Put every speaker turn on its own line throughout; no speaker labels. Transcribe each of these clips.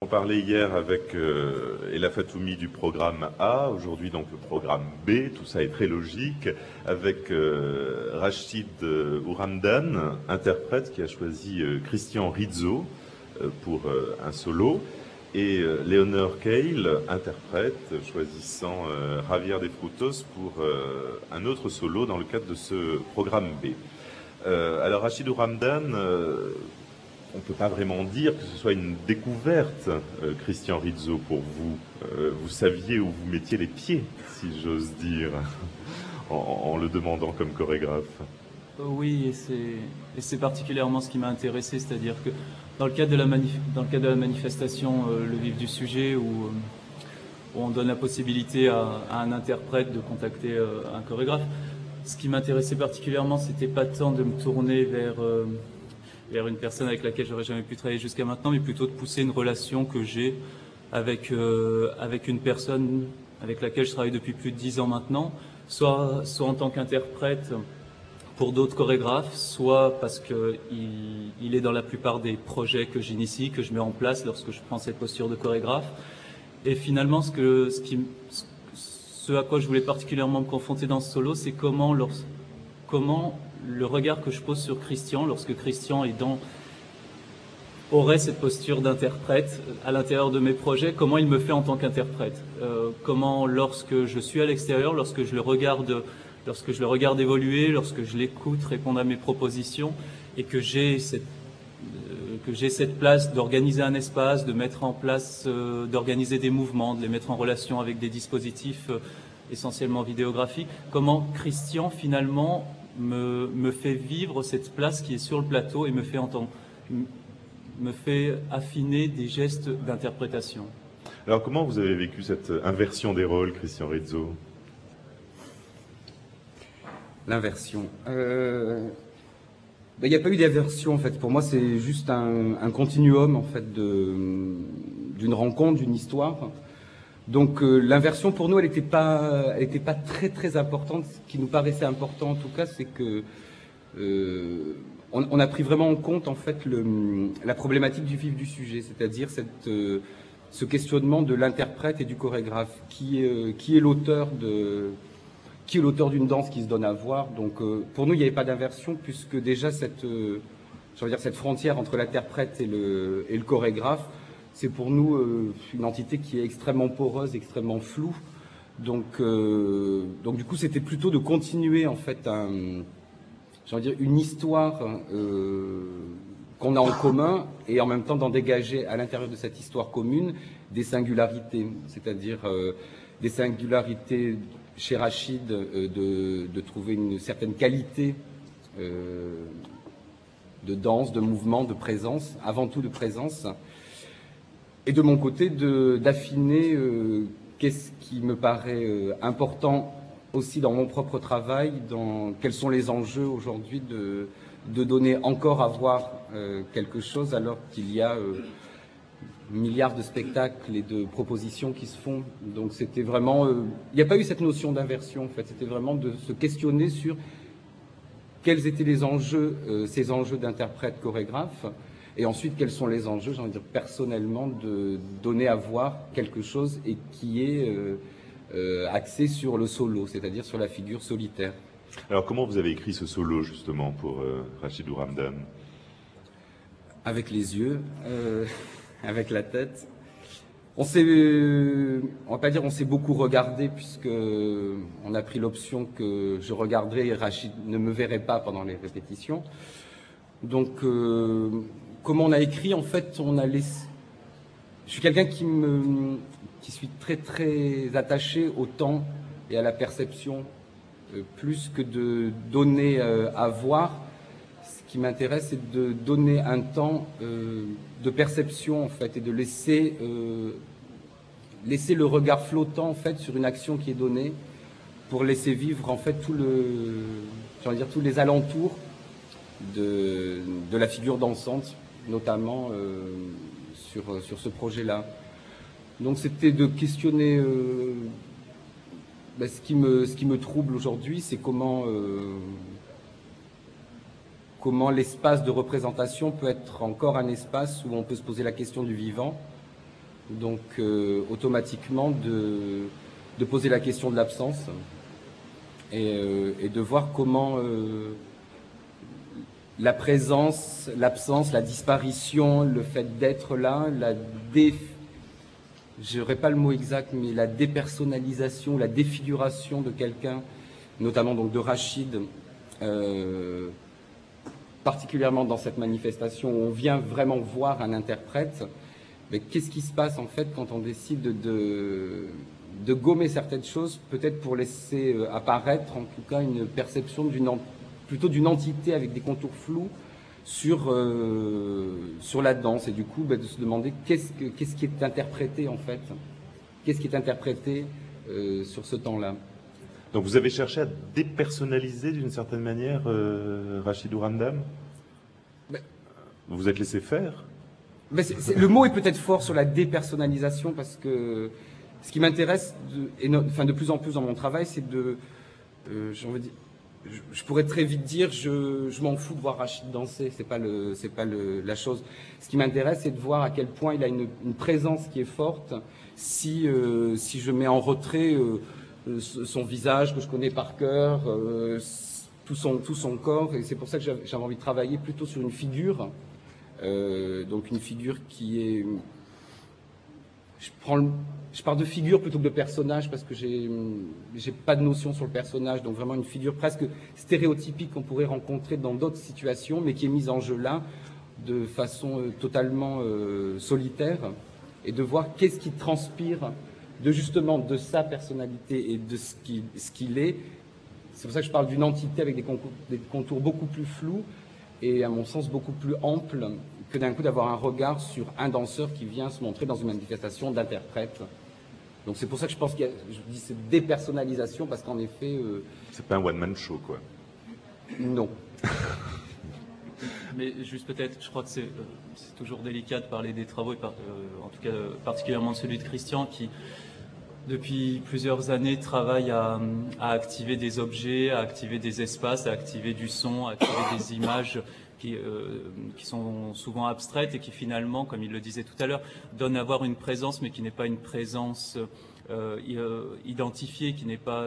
parlait hier avec Ella Fatoumi du programme A, aujourd'hui donc le programme B, tout ça est très logique, avec Rachid Ouramdan, interprète qui a choisi Christian Rizzo pour un solo, et Léonore Cale, interprète, choisissant Javier de Frutos pour un autre solo dans le cadre de ce programme B. Alors Rachid Ouramdan, on ne peut pas vraiment dire que ce soit une découverte, Christian Rizzo, pour vous. Vous saviez où vous mettiez les pieds, si j'ose dire, en le demandant comme chorégraphe.
Oui, et c'est particulièrement ce qui m'a intéressé, c'est-à-dire que dans le cadre de la manifestation Le Vif du Sujet, où on donne la possibilité à un interprète de contacter un chorégraphe, ce qui m'intéressait particulièrement, c'était pas tant de me tourner vers une personne avec laquelle j'aurais jamais pu travailler jusqu'à maintenant, mais plutôt de pousser une relation que j'ai avec une personne avec laquelle je travaille depuis plus de 10 ans maintenant, soit en tant qu'interprète pour d'autres chorégraphes, soit parce qu'il est dans la plupart des projets que j'initie, que je mets en place lorsque je prends cette posture de chorégraphe. Et finalement, ce à quoi je voulais particulièrement me confronter dans ce solo, c'est comment le regard que je pose sur Christian, lorsque Christian aurait cette posture d'interprète à l'intérieur de mes projets, comment il me fait en tant qu'interprète. Comment, lorsque je suis à l'extérieur, lorsque je le regarde évoluer, lorsque je l'écoute répondre à mes propositions, et que j'ai cette place d'organiser un espace, de mettre en place, d'organiser des mouvements, de les mettre en relation avec des dispositifs essentiellement vidéographiques, comment Christian finalement me fait vivre cette place qui est sur le plateau et me fait affiner des gestes d'interprétation.
Alors comment vous avez vécu cette inversion des rôles, Christian Rizzo?
L'inversion. Il n'y a pas eu d'inversion en fait. Pour moi, c'est juste un continuum en fait d'une rencontre, d'une histoire. Donc l'inversion pour nous, elle n'était pas très très importante. Ce qui nous paraissait important en tout cas, c'est que on a pris vraiment en compte en fait la problématique du vif du sujet, c'est-à-dire ce questionnement de l'interprète et du chorégraphe, qui est l'auteur d'une danse qui se donne à voir. Donc pour nous, il n'y avait pas d'inversion, puisque déjà cette frontière entre l'interprète et le chorégraphe, c'est pour nous une entité qui est extrêmement poreuse, extrêmement floue. Donc du coup, c'était plutôt de continuer en fait une histoire qu'on a en commun, et en même temps d'en dégager à l'intérieur de cette histoire commune des singularités, c'est-à-dire des singularités chez Rachid, de trouver une certaine qualité de danse, de mouvement, de présence, avant tout de présence, et de mon côté d'affiner qu'est-ce qui me paraît important aussi dans mon propre travail, quels sont les enjeux aujourd'hui de donner encore à voir quelque chose alors qu'il y a milliards de spectacles et de propositions qui se font. Donc c'était vraiment... il n'y a pas eu cette notion d'inversion en fait, c'était vraiment de se questionner sur quels étaient les enjeux, ces enjeux d'interprète chorégraphe, et ensuite quels sont les enjeux, j'ai envie de dire personnellement, de donner à voir quelque chose et qui est axé sur le solo, c'est-à-dire sur la figure solitaire.
Alors comment vous avez écrit ce solo justement pour Rachid Ouramdan?
Avec les yeux, avec la tête. On va pas dire on s'est beaucoup regardé, puisque on a pris l'option que je regarderais et Rachid ne me verrait pas pendant les répétitions. Donc comment on a écrit, en fait, on a laissé... Je suis quelqu'un qui suis très très attaché au temps et à la perception, plus que de donner à voir. Ce qui m'intéresse, c'est de donner un temps de perception en fait, et de laisser le regard flottant en fait sur une action qui est donnée, pour laisser vivre en fait tous les alentours de la figure dansante, notamment sur ce projet-là. Donc c'était de questionner ce qui me trouble aujourd'hui, c'est comment l'espace de représentation peut être encore un espace où on peut se poser la question du vivant, Donc automatiquement de poser la question de l'absence et de voir comment la présence, l'absence, la disparition, le fait d'être là, je n'aurais pas le mot exact, mais la dépersonnalisation, la défiguration de quelqu'un, notamment donc de Rachid, particulièrement dans cette manifestation où on vient vraiment voir un interprète. Mais qu'est-ce qui se passe en fait quand on décide de gommer certaines choses, peut-être pour laisser apparaître en tout cas une perception plutôt d'une entité avec des contours flous sur la danse, et du coup de se demander qu'est-ce qui est interprété en fait, qu'est-ce qui est interprété sur ce temps-là.
Donc vous avez cherché à dépersonnaliser d'une certaine manière Rachid Ouramdane. Vous vous êtes laissé faire.
Le mot est peut-être fort sur la dépersonnalisation, parce que ce qui m'intéresse de plus en plus dans mon travail, c'est je pourrais très vite dire je m'en fous de voir Rachid danser, c'est pas la chose. Ce qui m'intéresse, c'est de voir à quel point il a une présence qui est forte si je mets en retrait son visage que je connais par cœur, tout son corps, et c'est pour ça que j'avais envie de travailler plutôt sur une figure. Donc une figure qui est... Je parle de figure plutôt que de personnage, parce que j'ai pas de notion sur le personnage, donc vraiment une figure presque stéréotypique qu'on pourrait rencontrer dans d'autres situations, mais qui est mise en jeu là de façon totalement solitaire, et de voir qu'est-ce qui transpire de sa personnalité et de ce qu'il est. C'est pour ça que je parle d'une entité avec des contours beaucoup plus flous et à mon sens beaucoup plus amples, que d'un coup d'avoir un regard sur un danseur qui vient se montrer dans une manifestation d'interprète. Donc c'est pour ça que je pense je dis cette dépersonnalisation, parce qu'en effet...
c'est pas un one-man show, quoi.
Non.
Mais juste peut-être, je crois que c'est toujours délicat de parler des travaux, en tout cas particulièrement de celui de Christian, qui depuis plusieurs années travaille à activer des objets, à activer des espaces, à activer du son, à activer des images qui sont souvent abstraites et qui finalement, comme il le disait tout à l'heure, donnent à voir une présence, mais qui n'est pas une présence identifiée,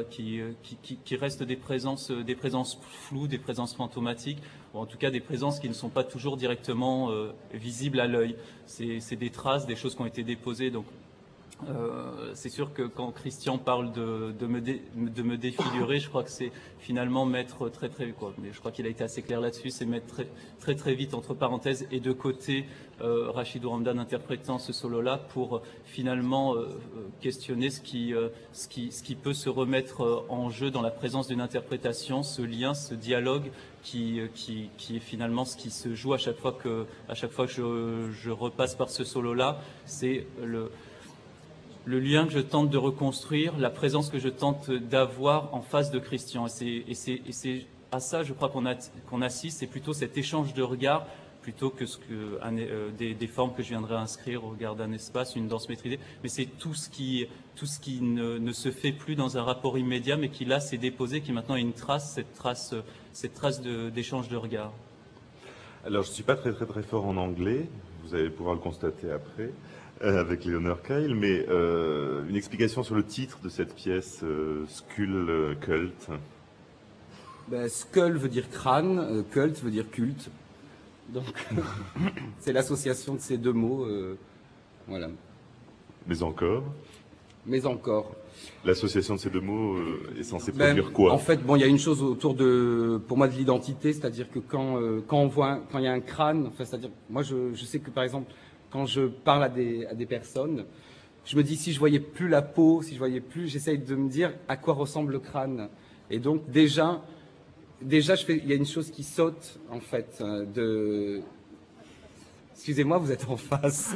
qui reste des présences floues, des présences fantomatiques, ou en tout cas des présences qui ne sont pas toujours directement visibles à l'œil. C'est des traces, des choses qui ont été déposées. Donc c'est sûr que quand Christian parle de me défigurer, je crois que c'est finalement mettre mais je crois qu'il a été assez clair là-dessus, c'est mettre très vite entre parenthèses et de côté Rachid Ouramdane interprétant ce solo-là pour finalement questionner ce qui peut se remettre en jeu dans la présence d'une interprétation, ce lien, ce dialogue qui est finalement ce qui se joue à chaque fois que je repasse par ce solo-là. C'est le lien que je tente de reconstruire, la présence que je tente d'avoir en face de Christian. Et c'est à ça, je crois, qu'on assiste, c'est plutôt cet échange de regards, plutôt que des formes que je viendrais inscrire au regard d'un espace, une danse maîtrisée. Mais c'est tout ce qui ne se fait plus dans un rapport immédiat, mais qui là s'est déposé, qui maintenant a une trace, cette trace d'échange de regards.
Alors, je ne suis pas très fort en anglais, vous allez pouvoir le constater après. Avec Léonore Keil, mais une explication sur le titre de cette pièce, Skull Cult.
Skull veut dire crâne, cult veut dire culte. Donc, c'est l'association de ces deux mots. Voilà.
Mais encore. L'association de ces deux mots est censée produire quoi?
En fait, il y a une chose autour pour moi de l'identité, c'est-à-dire que quand il y a un crâne, enfin, c'est-à-dire, moi je sais que par exemple, quand je parle à des personnes, je me dis si je voyais plus la peau, j'essaye de me dire à quoi ressemble le crâne. Et donc déjà, il y a une chose qui saute en fait. Excusez-moi, vous êtes en face.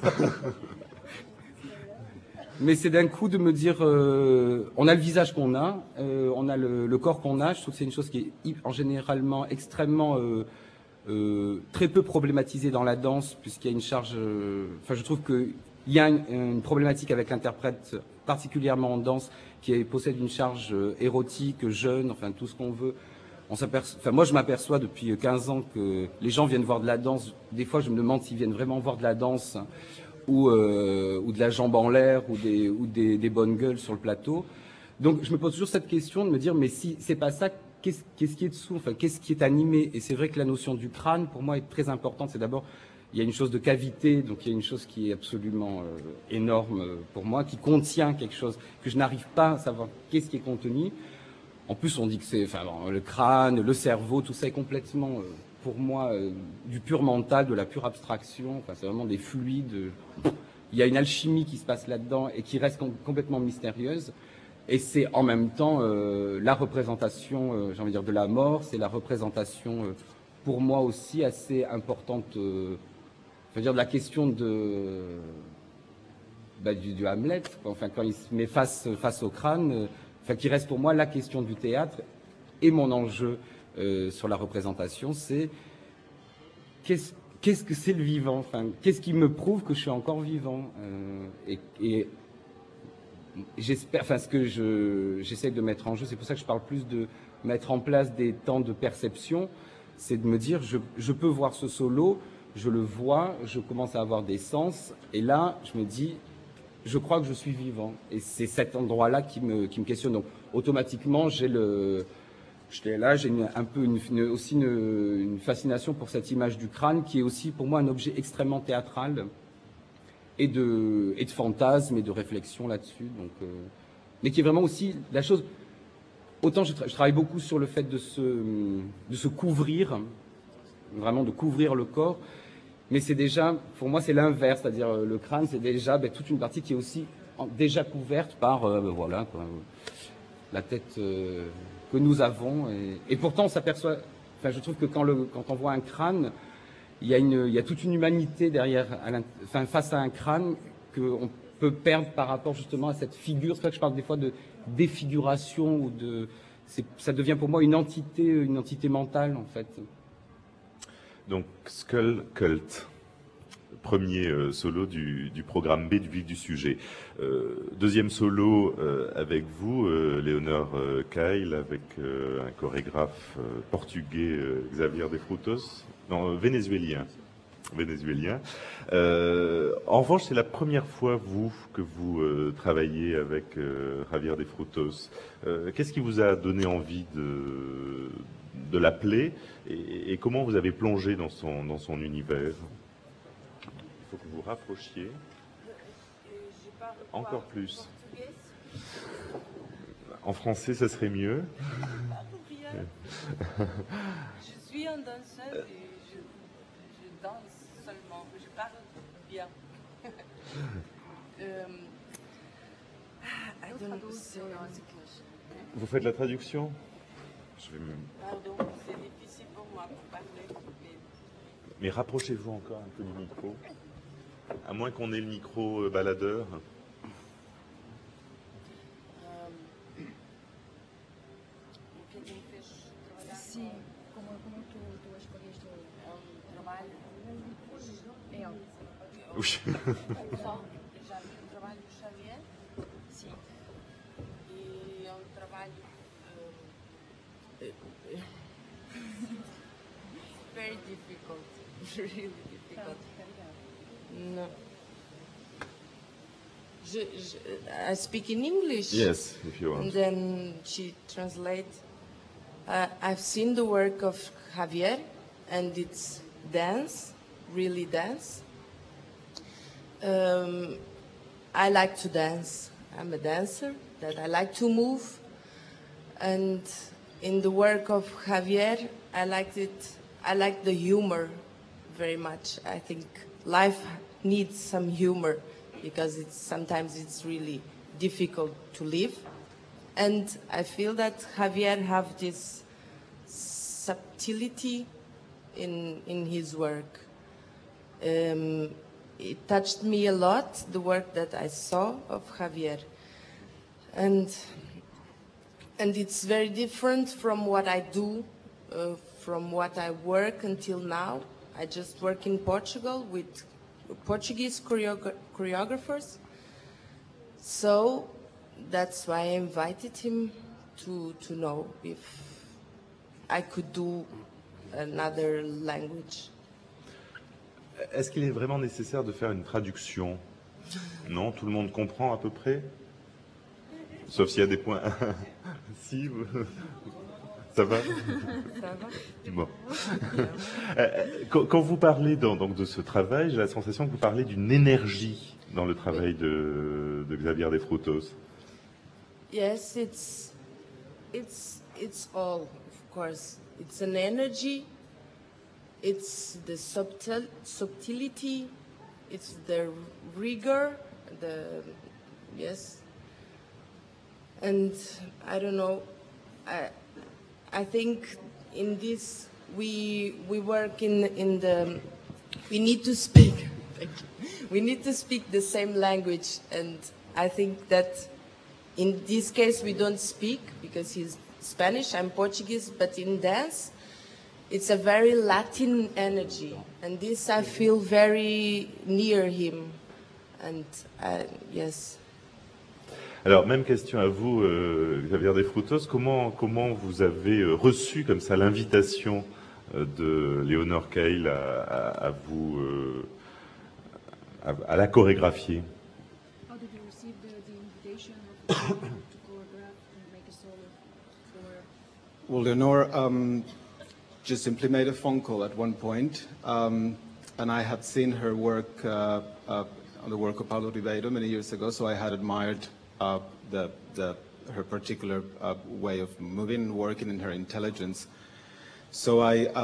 Mais c'est d'un coup de me dire, on a le visage qu'on a, on a le corps qu'on a. Je trouve que c'est une chose qui est en généralement extrêmement très peu problématisé dans la danse, puisqu'il y a une charge... je trouve qu'il y a une problématique avec l'interprète, particulièrement en danse, qui possède une charge érotique, jeune, enfin tout ce qu'on veut. Moi, je m'aperçois depuis 15 ans que les gens viennent voir de la danse. Des fois, je me demande s'ils viennent vraiment voir de la danse ou de la jambe en l'air ou des bonnes gueules sur le plateau. Donc je me pose toujours cette question de me dire mais si c'est pas ça, qu'est-ce qui est dessous, enfin qu'est-ce qui est animé? Et c'est vrai que la notion du crâne pour moi est très importante. C'est d'abord il y a une chose de cavité, donc il y a une chose qui est absolument énorme pour moi, qui contient quelque chose que je n'arrive pas à savoir qu'est-ce qui est contenu. En plus on dit que c'est le crâne, le cerveau, tout ça est complètement pour moi du pur mental, de la pure abstraction. Enfin c'est vraiment des fluides. Il y a une alchimie qui se passe là-dedans et qui reste complètement mystérieuse. Et c'est en même temps la représentation, j'ai envie de dire, de la mort. C'est la représentation, pour moi aussi, assez importante. Je veux dire de la question du Hamlet. Enfin, quand il se met face au crâne, enfin, qui reste pour moi la question du théâtre. Et mon enjeu sur la représentation, c'est qu'est-ce que c'est le vivant? Enfin, qu'est-ce qui me prouve que je suis encore vivant? Et j'espère, enfin, ce que j'essaie de mettre en jeu, c'est pour ça que je parle plus de mettre en place des temps de perception, c'est de me dire, je peux voir ce solo, je le vois, je commence à avoir des sens, et là, je me dis, je crois que je suis vivant. Et c'est cet endroit-là qui me questionne. Donc, automatiquement, j'ai un peu aussi une fascination pour cette image du crâne, qui est aussi, pour moi, un objet extrêmement théâtral, et de fantasme et de réflexion là-dessus. Donc, mais qui est vraiment aussi la chose. Autant je travaille beaucoup sur le fait de se couvrir, vraiment de couvrir le corps, mais c'est déjà, pour moi, c'est l'inverse, c'est-à-dire le crâne, c'est déjà toute une partie qui est aussi déjà couverte par voilà quoi, la tête que nous avons. Et pourtant, on s'aperçoit. Enfin, je trouve que quand on voit un crâne, il y a toute une humanité derrière, face à un crâne qu'on peut perdre par rapport justement à cette figure. C'est pour ça que je parle des fois de défiguration ou ça devient pour moi une entité mentale en fait.
Donc Skull Cult, premier solo du programme B du vif du sujet. Deuxième solo avec vous, Léonore Kyle, avec un chorégraphe portugais, Xavier de Frutos, non, vénézuélien. En revanche, c'est la première fois, que vous travaillez avec Javier de Frutos. Qu'est-ce qui vous a donné envie de l'appeler et comment vous avez plongé dans son univers? Il faut que vous rapprochiez encore plus. En français, ça serait mieux.
Je suis un danseur et je danse seulement. Je parle bien.
Vous faites la traduction?
Pardon, c'est difficile pour moi de parler.
Mais rapprochez-vous encore un peu du micro. À moins qu'on ait le micro baladeur.
Sim, como tu escolheste o trabalho?
Oui.
Já vi o trabalho do Xavier? Sim. E é trabalho very difficult, really difficult. No. I speak in English.
Yes, if you want.
And then she translates. I've seen the work of Javier, and it's dance, really dance. I like to dance. I'm a dancer, that I like to move. And in the work of Javier, I like the humor very much. I think life needs some humor because sometimes it's really difficult to live. And I feel that Javier have this subtlety in his work. It touched me a lot, the work that I saw of Javier. And it's very different from what I do, from what I work until now. I just work in Portugal with Portuguese choreographers. So that's why I invited him to know if I could do another language.
Est-ce qu'il est vraiment nécessaire de faire une traduction? Non, tout le monde comprend à peu près? Sauf s'il y a des points. Si, ça va?
Ça va?
Bon. Quand vous parlez donc de ce travail, j'ai la sensation que vous parlez d'une énergie dans le travail de Xavier de Frutos.
Yes, it's all, of course. It's an energy. It's the subtlety. It's the rigor. Yes. And I don't know. I think in this we work in the. We need to speak. We need to speak the same language, and I think that in this case we don't speak because he's Spanish, I'm Portuguese, but in dance it's a very Latin energy, and this I feel very near him, and yes.
Alors, même question à vous, Xavier de Frutos. Comment vous avez reçu comme ça l'invitation de Léonore Keil à vous à la chorégraphier?
How did you receive the invitation of to choreograph and make a solo for?
Well, Leonore just simply made a phone call at one point, and I had seen her work on the work of Paulo Ribeiro many years ago, so I had admired her particular way of moving and working and her intelligence. So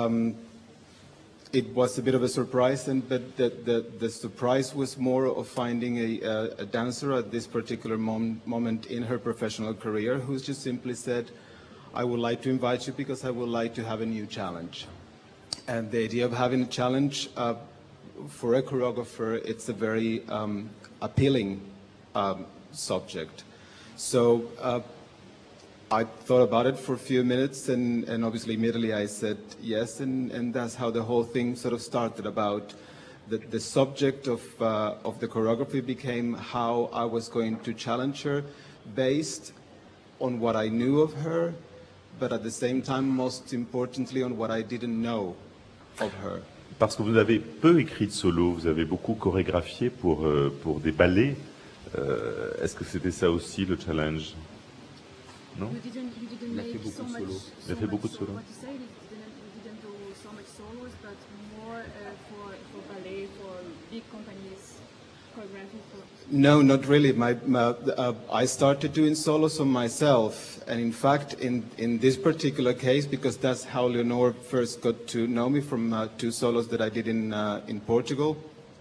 it was a bit of a surprise, but the surprise was more of finding a dancer at this particular moment in her professional career who just simply said, I would like to invite you because I would like to have a new challenge. And the idea of having a challenge for a choreographer, it's a very appealing subject. So I thought about it for a few minutes, and obviously immediately I said yes, and that's how the whole thing sort of started. About the subject of the choreography became how I was going to challenge her based on what I knew of her, but at the same time, most importantly, on what I didn't know of her.
Parce que vous avez peu écrit de solo, vous avez beaucoup chorégraphié pour des ballets. Est-ce que c'était ça aussi le challenge? Non?
You didn't make so much.
Il a fait beaucoup de solos.
What you say, you didn't do so much solos, but more for ballet, for big companies, choreography for.
No, not really. I started doing solos on myself, and in fact, in this particular case, because that's how Leonore first got to know me from 2 solos that I did in Portugal.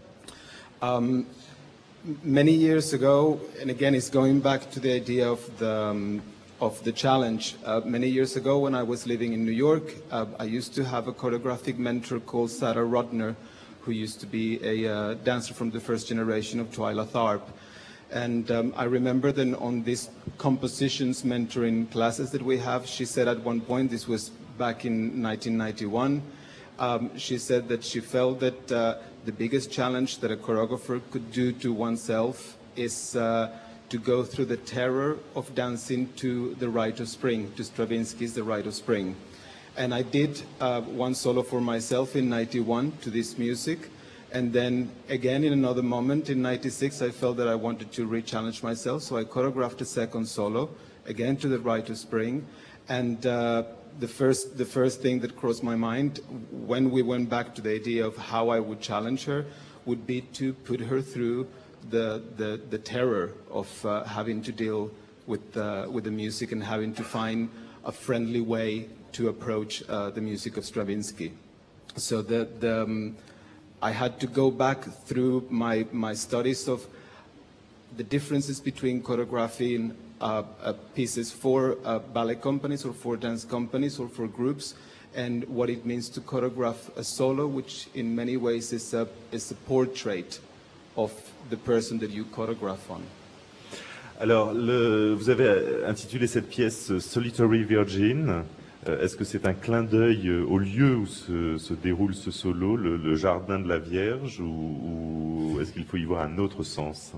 Many years ago, and again, it's going back to the idea of the challenge. Many years ago, when I was living in New York, I used to have a choreographic mentor called Sarah Rodner, who used to be a dancer from the first generation of Twyla Tharp. And I remember then on these compositions mentoring classes that we have, she said at one point, this was back in 1991, she said that she felt that the biggest challenge that a choreographer could do to oneself is to go through the terror of dancing to the Rite of Spring, to Stravinsky's The Rite of Spring. And I did one solo for myself in 91 to this music. And then again in another moment in 96, I felt that I wanted to re-challenge myself. So I choreographed a second solo, again to the Rite of Spring. And the first thing that crossed my mind when we went back to the idea of how I would challenge her would be to put her through the terror of having to deal with the music and having to find a friendly way to approach the music of Stravinsky. So I had to go back through my studies of the differences between choreographing pieces for ballet companies or for dance companies or for groups, and what it means to choreograph a solo, which in many ways is a portrait of the person that you choreograph on.
Alors, vous avez intitulé cette pièce Solitary Virgin. Est-ce que c'est un clin d'œil au lieu où se déroule ce solo, le jardin de la Vierge, ou est-ce qu'il faut y voir un autre sens?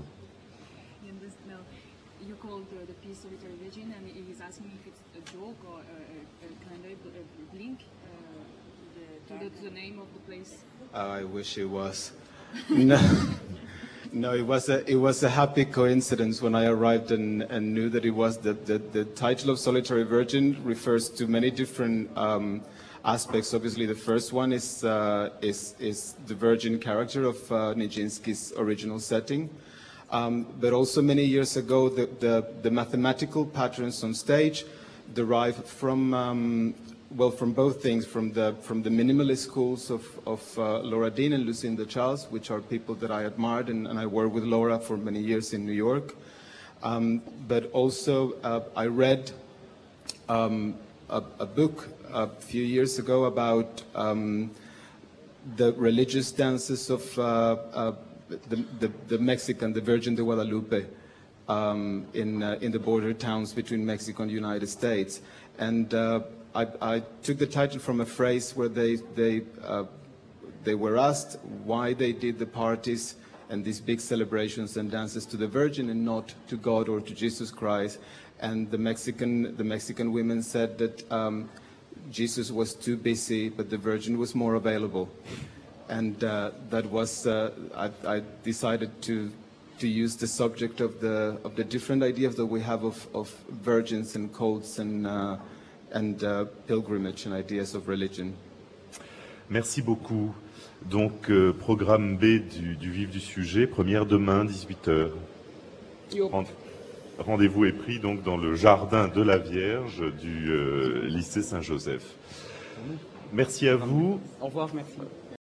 You called the piece Solitary Virgin, and he's asking if it's a joke or a kind of blink. to the name of the place?
I wish it was. No, no, it was a happy coincidence when I arrived and knew that it was the title of Solitary Virgin refers to many different aspects. Obviously, the first one is the virgin character of Nijinsky's original setting. But also many years ago, the mathematical patterns on stage derived from from both things, from the minimalist schools of Laura Dean and Lucinda Charles, which are people that I admired, and I worked with Laura for many years in New York. But also, I read a book a few years ago about the religious dances of the Mexican, the Virgin de Guadalupe, in the border towns between Mexico and the United States. And I took the title from a phrase where they were asked why they did the parties and these big celebrations and dances to the Virgin and not to God or to Jesus Christ. And the Mexican women said that Jesus was too busy, but the Virgin was more available. And that was I decided to use the subject of the different ideas that we have of virgins and cults and pilgrimage and ideas of religion.
Merci beaucoup. Donc, programme B du vif du sujet, première demain, 18h. Rendez-vous est pris donc dans le jardin de la Vierge du lycée Saint-Joseph. Merci à vous.
Au revoir, merci.